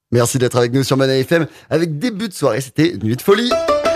Merci d'être avec nous sur Money FM avec début de soirée, c'était Nuit de folie.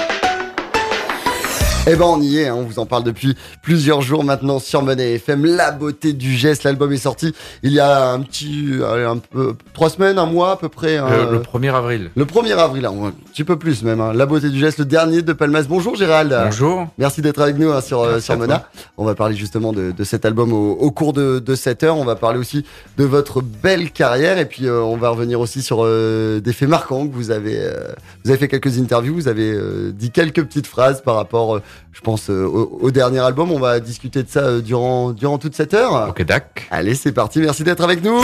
Eh ben on y est, on vous en parle depuis plusieurs jours maintenant sur Money FM. La beauté du geste, l'album est sorti il y a un peu 3 semaines, un mois à peu près. Le 1er avril. Le 1er avril, un petit peu plus même. La beauté du geste, le dernier de Palmas. Bonjour Gérald. Bonjour. Merci d'être avec nous sur Mona. On va parler justement de cet album au cours de cette heure. On va parler aussi de votre belle carrière et puis on va revenir aussi sur des faits marquants que vous avez fait quelques interviews, vous avez dit quelques petites phrases par rapport je pense au dernier album. On va discuter de ça durant toute cette heure. Ok, d'accord. Allez, c'est parti. Merci d'être avec nous.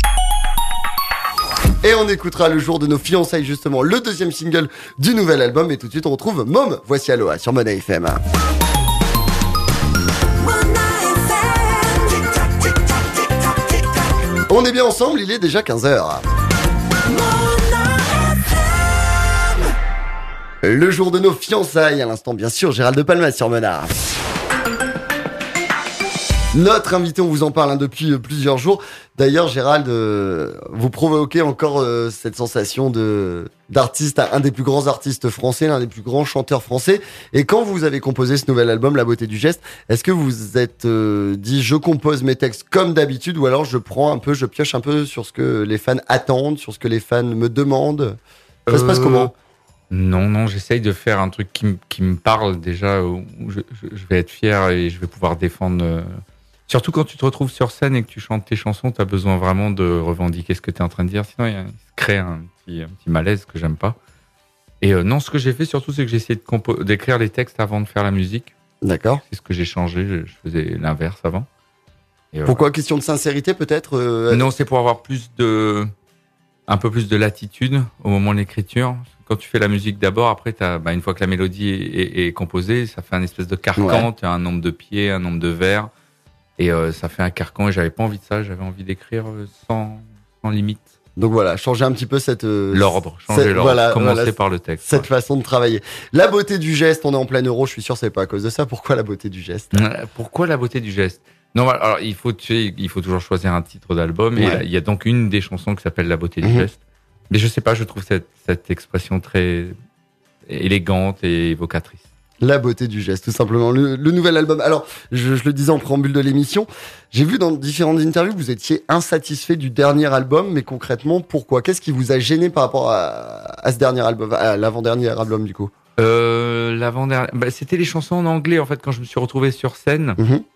Et on écoutera le jour de nos fiançailles justement, le deuxième single du nouvel album. Et tout de suite, on retrouve Mom. Voici Aloha sur Money FM. On est bien ensemble, il est déjà 15h. Le jour de nos fiançailles, à l'instant bien sûr, Gérald de Palmas sur Mona. Notre invité, on vous en parle depuis plusieurs jours. D'ailleurs, Gérald, vous provoquez encore cette sensation d'artiste, un des plus grands artistes français, l'un des plus grands chanteurs français. Et quand vous avez composé ce nouvel album, La beauté du geste, est-ce que vous vous êtes dit, je compose mes textes comme d'habitude, ou alors je pioche un peu sur ce que les fans attendent, sur ce que les fans me demandent? Ça se passe comment? Non, j'essaye de faire un truc qui me parle déjà, où je vais être fier et je vais pouvoir défendre. Surtout quand tu te retrouves sur scène et que tu chantes tes chansons, tu as besoin vraiment de revendiquer ce que tu es en train de dire. Sinon, il se crée un petit malaise que j'aime pas. Et non, ce que j'ai fait surtout, c'est que j'ai essayé d'écrire les textes avant de faire la musique. D'accord. C'est ce que j'ai changé. Je faisais l'inverse avant. Et pourquoi? Question de sincérité peut-être Non, c'est pour avoir un peu plus de latitude au moment de l'écriture. Quand tu fais la musique d'abord, après, une fois que la mélodie est composée, ça fait un espèce de carcan. Ouais. Tu as un nombre de pieds, un nombre de vers. Et ça fait un carcan. Et j'avais pas envie de ça. J'avais envie d'écrire sans limite. Donc voilà, changer un petit peu l'ordre. Commencer par le texte. Cette façon de travailler. La beauté du geste, on est en plein euro. Je suis sûr que c'est pas à cause de ça. Pourquoi la beauté du geste? Pourquoi la beauté du geste? Non, alors il faut toujours choisir un titre d'album. Et il y a donc une des chansons qui s'appelle La beauté du geste. Mais je sais pas, je trouve cette expression très élégante et évocatrice. La beauté du geste, tout simplement. Le nouvel album. Alors, je le disais en préambule de l'émission, j'ai vu dans différentes interviews que vous étiez insatisfait du dernier album, mais concrètement, pourquoi? Qu'est-ce qui vous a gêné par rapport à ce dernier album, à l'avant-dernier album du coup? L'avant-dernier, c'était les chansons en anglais en fait quand je me suis retrouvé sur scène.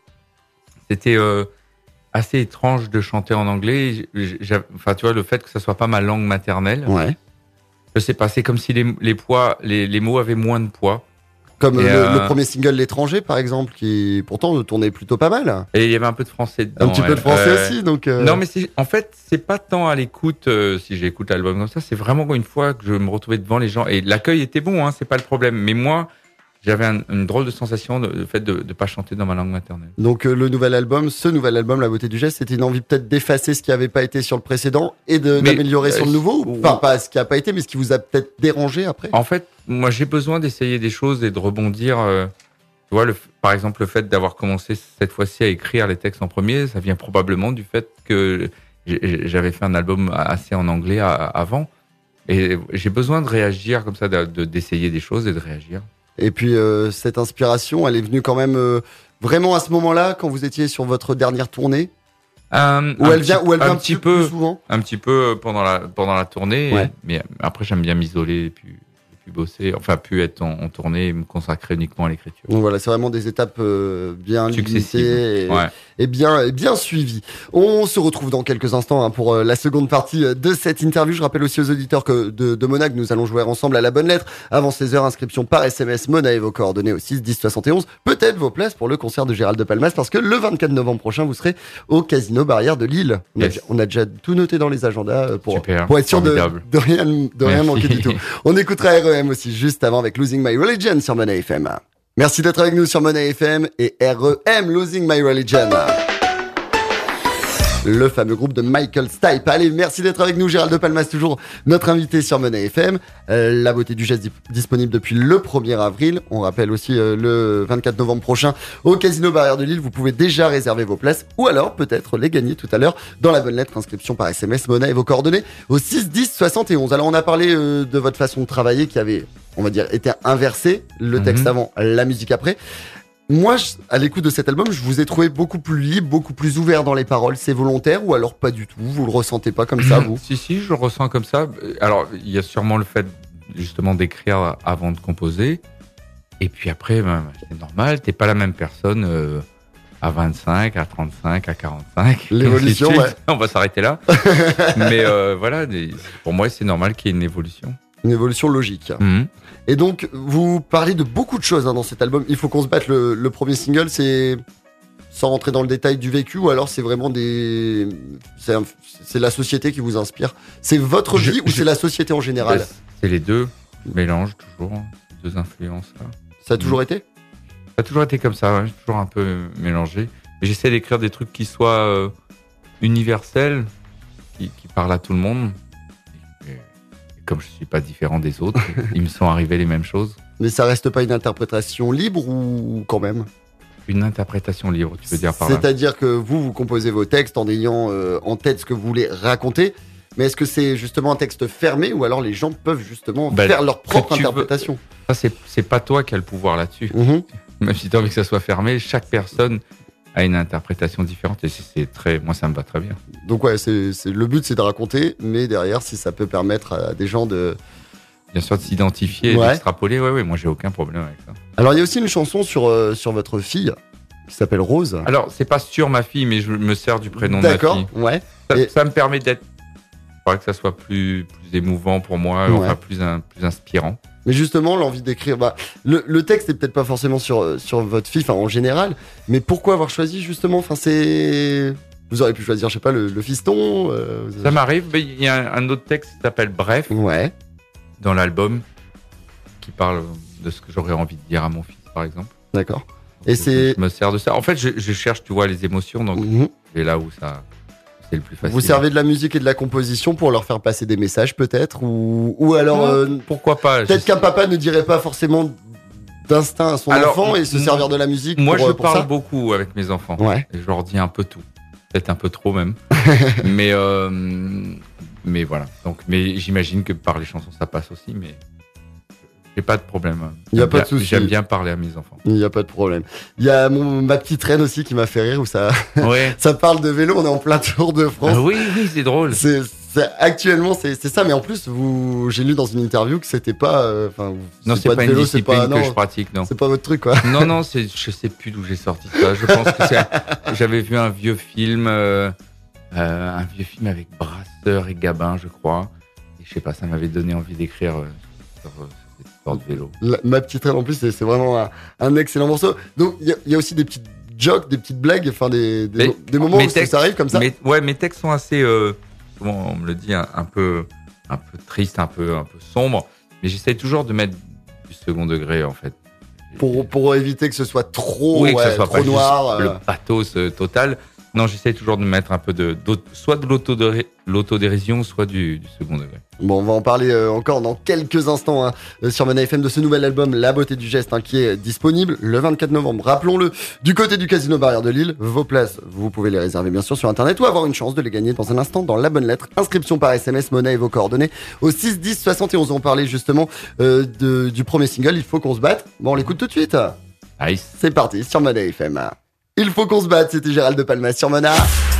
C'était assez étrange de chanter en anglais. Tu vois, le fait que ça soit pas ma langue maternelle. Ouais. Je sais pas, c'est comme si les mots avaient moins de poids. Comme le premier single L'étranger, par exemple, qui pourtant tournait plutôt pas mal. Et il y avait un peu de français dedans. Un petit peu de français aussi, donc. Non, mais en fait, c'est pas tant à l'écoute, si j'écoute l'album comme ça, c'est vraiment une fois que je me retrouvais devant les gens. Et l'accueil était bon, c'est pas le problème. Mais moi, j'avais une drôle de sensation le fait de pas chanter dans ma langue maternelle. Donc ce nouvel album, La beauté du geste, c'était une envie peut-être d'effacer ce qui avait pas été sur le précédent et d'améliorer sur le nouveau, enfin pas ce qui a pas été, mais ce qui vous a peut-être dérangé après. En fait, moi j'ai besoin d'essayer des choses et de rebondir. Tu vois, par exemple, le fait d'avoir commencé cette fois-ci à écrire les textes en premier, ça vient probablement du fait que j'avais fait un album assez en anglais avant, et j'ai besoin de réagir comme ça, d'essayer des choses et de réagir. Et puis cette inspiration, elle est venue quand même vraiment à ce moment-là, quand vous étiez sur votre dernière tournée, ou elle vient un petit peu plus souvent. Un petit peu pendant la tournée, ouais. Mais après j'aime bien m'isoler et puis bosser, enfin plus être en tournée et me consacrer uniquement à l'écriture. Donc voilà, c'est vraiment des étapes bien limitées et bien suivies. On se retrouve dans quelques instants pour la seconde partie de cette interview. Je rappelle aussi aux auditeurs que de Mona que nous allons jouer ensemble à la bonne lettre. Avant 16h, inscription par SMS Mona et vos coordonnées au 6 10 71. Peut-être vos places pour le concert de Gérald de Palmas, parce que le 24 novembre prochain, vous serez au Casino Barrière de Lille. On a déjà tout noté dans les agendas pour être sûr de rien manquer du tout. On écoutera REM aussi juste avant avec Losing My Religion sur Money FM. Merci d'être avec nous sur Money FM et REM Losing My Religion. le fameux groupe de Michael Stipe. Allez, merci d'être avec nous, Gérald de Palmas, toujours notre invité sur Money FM. La beauté du geste disponible depuis le 1er avril. On rappelle aussi le 24 novembre prochain au Casino Barrière de Lille. Vous pouvez déjà réserver vos places ou alors peut-être les gagner tout à l'heure dans la bonne lettre, inscription par SMS, Mona et vos coordonnées au 6 10 71. Alors on a parlé de votre façon de travailler qui avait, on va dire, été inversée. Le texte avant, la musique après. Moi, à l'écoute de cet album, je vous ai trouvé beaucoup plus libre, beaucoup plus ouvert dans les paroles. C'est volontaire ou alors pas du tout? Vous le ressentez pas comme ça, vous? Si, je le ressens comme ça. Alors, il y a sûrement le fait justement d'écrire avant de composer. Et puis après, c'est normal, t'es pas la même personne à 25, à 35, à 45. L'évolution, ouais. On va s'arrêter là. Mais voilà, pour moi, c'est normal qu'il y ait une évolution. Une évolution logique. Et donc, vous parlez de beaucoup de choses dans cet album. Il faut qu'on se batte. Le premier single, c'est, sans rentrer dans le détail du vécu, ou alors c'est vraiment c'est la société qui vous inspire. C'est votre vie ou c'est la société en général? C'est les deux, mélange toujours, deux influences. Là. Ça a toujours été? Ça a toujours été comme ça, ouais, toujours un peu mélangé. Et j'essaie d'écrire des trucs qui soient universels, qui parlent à tout le monde. Comme je suis pas différent des autres, ils me sont arrivés les mêmes choses. Mais ça reste pas une interprétation libre ou quand même? Une interprétation libre, tu veux dire par là? C'est-à-dire que vous composez vos textes en ayant en tête ce que vous voulez raconter, mais est-ce que c'est justement un texte fermé ou alors les gens peuvent justement faire leur propre interprétation? Ça, c'est pas toi qui as le pouvoir là-dessus. Même si tu as envie que ça soit fermé, chaque personne a une interprétation différente et moi ça me va très bien. Donc ouais, le but c'est de raconter, mais derrière si ça peut permettre à des gens de... Bien sûr de s'identifier et d'extrapoler, ouais, moi j'ai aucun problème avec ça. Alors il y a aussi une chanson sur votre fille qui s'appelle Rose. Alors c'est pas sur ma fille, mais je me sers du prénom de ma fille. D'accord, ouais. Ça me permet d'être... Il faudrait que ça soit plus émouvant pour moi, enfin plus inspirant. Mais justement, l'envie d'écrire, le texte est peut-être pas forcément sur votre fille, en général, mais pourquoi avoir choisi justement, vous auriez pu choisir, je sais pas, le fiston. Ça m'arrive, mais il y a un autre texte qui s'appelle Bref, dans l'album, qui parle de ce que j'aurais envie de dire à mon fils, par exemple. D'accord. Et je me sers de ça. En fait, je cherche, tu vois, les émotions, donc c'est là où ça... C'est le plus facile. Vous servez de la musique et de la composition pour leur faire passer des messages peut-être ou alors pourquoi pas? Peut-être qu'un papa ne dirait pas forcément d'instinct à son enfant et se servir de la musique. Moi, je parle beaucoup avec mes enfants. Et je leur dis un peu tout, peut-être un peu trop même. mais voilà. Donc, mais j'imagine que par les chansons ça passe aussi, mais. J'ai pas de problème. Il n'y a pas de souci. J'aime bien parler à mes enfants. Il n'y a pas de problème. Il y a ma petite reine aussi qui m'a fait rire où ça parle de vélo. On est en plein Tour de France. Oui, c'est drôle. Actuellement, c'est ça. Mais en plus, j'ai lu dans une interview que c'était pas. Non, c'est pas une discipline que je pratique. Non, c'est pas votre truc, quoi. Non, je sais plus d'où j'ai sorti ça. Je pense que j'avais vu un vieux film avec Brasseur et Gabin, je crois. Et je sais pas, ça m'avait donné envie d'écrire sur de vélo. Ma petite reine en plus, c'est vraiment un excellent morceau. Donc il y a aussi des petites jokes, des petites blagues, des moments où ça arrive comme ça. Mes textes sont assez, comment on me le dit, un peu triste, un peu sombre, mais j'essaie toujours de mettre du second degré en fait. Pour éviter que ce soit trop, que ce soit trop pas noir. Le pathos total. Non, j'essaie toujours de mettre un peu soit de l'autodérision, soit du second degré. Bon, on va en parler encore dans quelques instants sur Money FM de ce nouvel album La beauté du geste qui est disponible le 24 novembre. Rappelons-le, du côté du Casino Barrière de Lille, vos places, vous pouvez les réserver bien sûr sur internet ou avoir une chance de les gagner dans un instant dans la bonne lettre. Inscription par SMS, Money et vos coordonnées au 6 10 71. On parlait justement du premier single, Il faut qu'on se batte. Bon, on l'écoute tout de suite. Nice. C'est parti sur Money FM. Il faut qu'on se batte, c'était Gérald de Palmas sur Mona.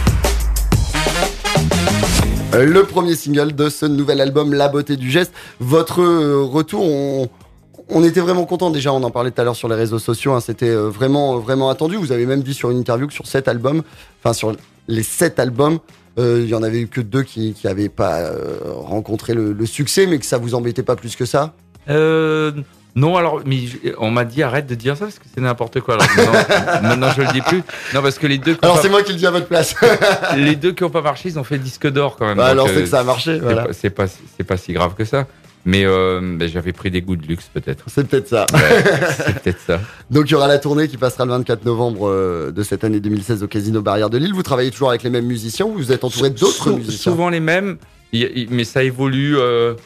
Le premier single de ce nouvel album, La beauté du geste. Votre retour, on était vraiment contents déjà, on en parlait tout à l'heure sur les réseaux sociaux, c'était vraiment, vraiment attendu. Vous avez même dit sur une interview que sur sur les 7 albums, il y en avait eu que 2 qui n'avaient pas rencontré le succès, mais que ça vous embêtait pas plus que ça. Non, alors, mais on m'a dit arrête de dire ça parce que c'est n'importe quoi. Alors, maintenant, je le dis plus. Non, parce que les deux. Alors, c'est moi qui le dis à votre place. Les 2 qui n'ont pas marché, ils ont fait disque d'or quand même. Alors, c'est que ça a marché. Voilà. C'est pas si grave que ça. Mais j'avais pris des goûts de luxe, peut-être. C'est peut-être ça. Ouais, c'est peut-être ça. Donc, il y aura la tournée qui passera le 24 novembre de cette année 2016 au Casino Barrière de Lille. Vous travaillez toujours avec les mêmes musiciens ou vous êtes entouré d'autres musiciens? Souvent les mêmes, mais ça évolue.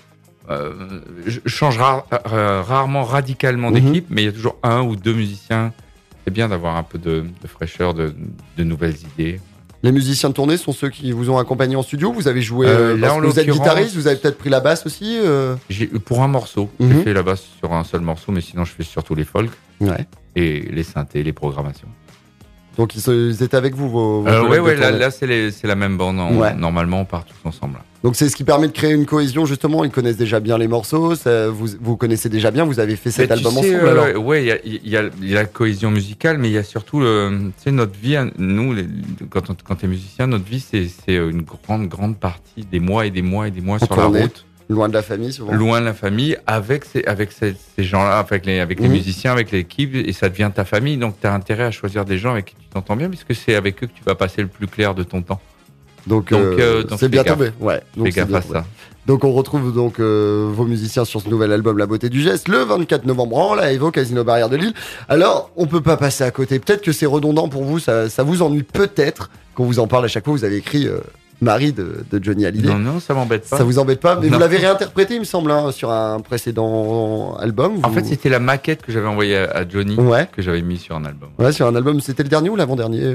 Je change rarement radicalement d'équipe, mais il y a toujours un ou deux musiciens. C'est bien d'avoir un peu de fraîcheur, de nouvelles idées. Les musiciens de tournée sont ceux qui vous ont accompagné en studio. Vous avez joué. Vous êtes guitariste, vous avez peut-être pris la basse aussi. Pour un morceau, j'ai fait la basse sur un seul morceau, mais sinon je fais surtout les folk et les synthés, les programmations. Donc ils étaient avec vous vos là c'est la même bande. Normalement on part tous ensemble. Donc c'est ce qui permet de créer une cohésion justement. Ils connaissent déjà bien les morceaux. Vous connaissez déjà bien. Vous avez fait cet album ensemble alors. Il y a la cohésion musicale, mais il y a surtout notre vie. Nous, quand t'es musicien, notre vie c'est une grande partie des mois et des mois et des mois sur la route. Loin de la famille, souvent. Loin de la famille, avec ces gens-là, avec les musiciens, avec l'équipe, et ça devient ta famille. Donc, tu as intérêt à choisir des gens avec qui tu t'entends bien, puisque c'est avec eux que tu vas passer le plus clair de ton temps. Donc c'est bien tombé. Ouais. Fais gaffe à ça. Donc, on retrouve donc vos musiciens sur ce nouvel album La Beauté du Geste le 24 novembre en live au Casino Barrière de Lille. Alors, on peut pas passer à côté. Peut-être que c'est redondant pour vous, ça vous ennuie peut-être qu'on vous en parle à chaque fois. Vous avez écrit Marie de Johnny Hallyday. Non, ça m'embête pas. Ça vous embête pas, mais vous l'avez réinterprété, il me semble, sur un précédent album. En fait, c'était la maquette que j'avais envoyée à Johnny, que j'avais mis sur un album. Ouais, sur un album. C'était le dernier ou l'avant-dernier?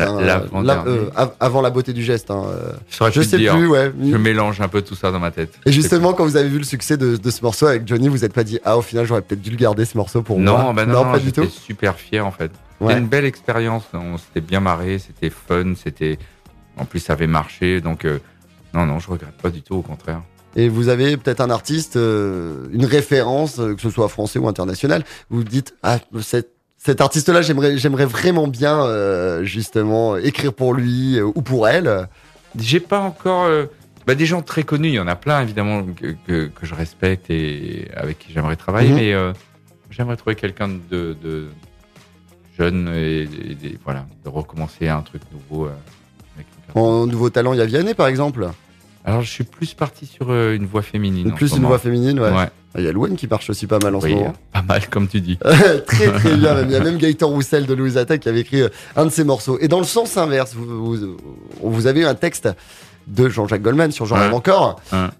Avant La Beauté du Geste. Je sais plus. Je mélange un peu tout ça dans ma tête. Et justement, quand vous avez vu le succès de ce morceau avec Johnny, vous n'êtes pas dit au final, j'aurais peut-être dû le garder ce morceau pour moi. Non, pas du tout. J'étais super fier en fait. C'était une belle expérience. On s'était bien marré, c'était fun, En plus, ça avait marché, donc non, je regrette pas du tout, au contraire. Et vous avez peut-être un artiste, une référence, que ce soit français ou international, vous vous dites cet artiste-là, j'aimerais vraiment bien justement écrire pour lui ou pour elle. J'ai pas encore des gens très connus, il y en a plein évidemment que je respecte et avec qui j'aimerais travailler, mais j'aimerais trouver quelqu'un de jeune et de recommencer un truc nouveau. En nouveau talent, il y a Vianney par exemple. Alors je suis plus parti sur une voix féminine. Plus une voix féminine, ouais. Il y a Louane qui marche aussi pas mal en ce moment. Pas mal comme tu dis. Très très bien même. Il y a même Gaëtan Roussel de Louise Attaque qui avait écrit un de ses morceaux. Et dans le sens inverse, vous avez eu un texte de Jean-Jacques Goldman sur J'en rêve encore.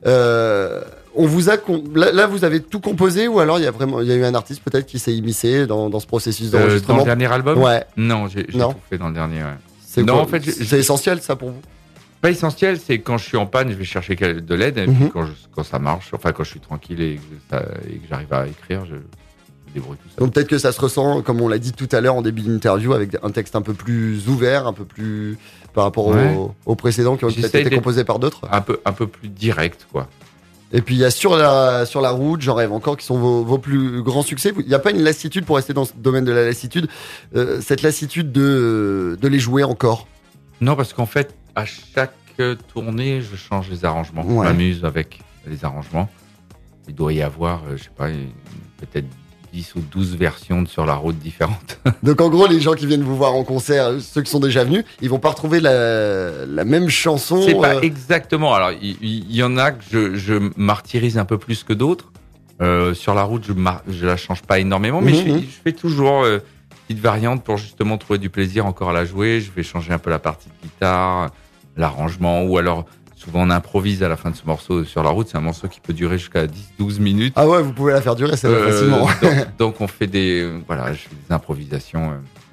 On vous a là vous avez tout composé ou alors il y a eu un artiste peut-être qui s'est immiscé dans ce processus d'enregistrement. Dans le dernier album? Ouais. Non, j'ai tout fait dans le dernier. En fait, c'est essentiel ça pour vous? Pas essentiel, c'est quand je suis en panne, je vais chercher de l'aide. Et puis quand ça marche, enfin quand je suis tranquille et que j'arrive à écrire, je débrouille tout ça. Donc peut-être que ça se ressent, comme on l'a dit tout à l'heure en début d'interview, avec un texte un peu plus ouvert, un peu plus par rapport aux précédents qui ont peut-être été composés par d'autres. Un peu plus direct, quoi. Et puis il y a sur la route, J'en rêve encore, qui sont vos plus grands succès. Il n'y a pas une lassitude, pour rester dans ce domaine de la lassitude, cette lassitude de les jouer encore? Non, parce qu'en fait, à chaque tournée, je change les arrangements. Je m'amuse avec les arrangements. Il doit y avoir, je sais pas, peut-être 10 ou 12 versions de Sur la route différentes. Donc en gros, les gens qui viennent vous voir en concert, ceux qui sont déjà venus, ils vont pas retrouver la même chanson. C'est pas exactement. Alors il y en a que je martyrise un peu plus que d'autres. Sur la route, je la change pas énormément, mais je fais toujours petite variante pour justement trouver du plaisir encore à la jouer. Je vais changer un peu la partie de guitare, l'arrangement, ou alors souvent on improvise à la fin de ce morceau. Sur la route, c'est un morceau qui peut durer jusqu'à 10-12 minutes. Ah ouais, vous pouvez la faire durer, c'est facilement. Donc on fait je fais des improvisations,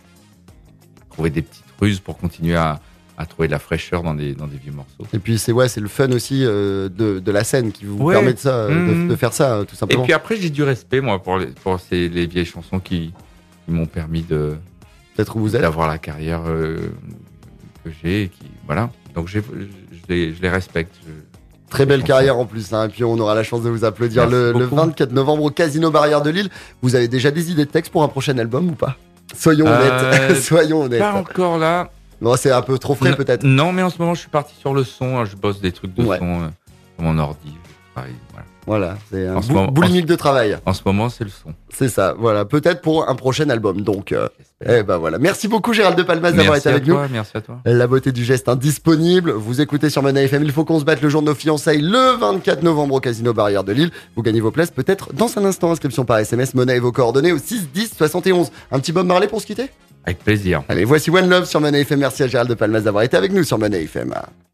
trouver des petites ruses pour continuer à trouver de la fraîcheur dans des vieux morceaux. Et puis c'est le fun aussi de la scène qui vous permet de faire ça, tout simplement. Et puis après, j'ai du respect, moi, pour les vieilles chansons qui m'ont permis d'être où vous êtes, d'avoir la carrière que j'ai, donc je les respecte. Très belle carrière en plus, et puis on aura la chance de vous applaudir le 24 novembre au Casino Barrière de Lille. Vous avez déjà des idées de texte pour un prochain album ou pas? Soyons honnêtes. Soyons honnêtes. Pas encore là. Non, c'est un peu trop frais peut-être. Non, mais en ce moment je suis parti sur le son, je bosse des trucs de son sur mon ordi. travail. Voilà, c'est un boulimique de travail. En ce moment, c'est le son. C'est ça, voilà. Peut-être pour un prochain album. Donc, voilà. Merci beaucoup, Gérald de Palmas, d'avoir été avec nous. Merci à toi. La beauté du geste indisponible. Vous écoutez sur Mona FM. Il faut qu'on se batte le jour de nos fiançailles le 24 novembre au Casino Barrière de Lille. Vous gagnez vos places peut-être dans un instant. Inscription par SMS, Mona et vos coordonnées au 6 10 71. Un petit Bob Marley pour se quitter? Avec plaisir. Allez, voici One Love sur Mona FM. Merci à Gérald de Palmas d'avoir été avec nous sur Mona FM.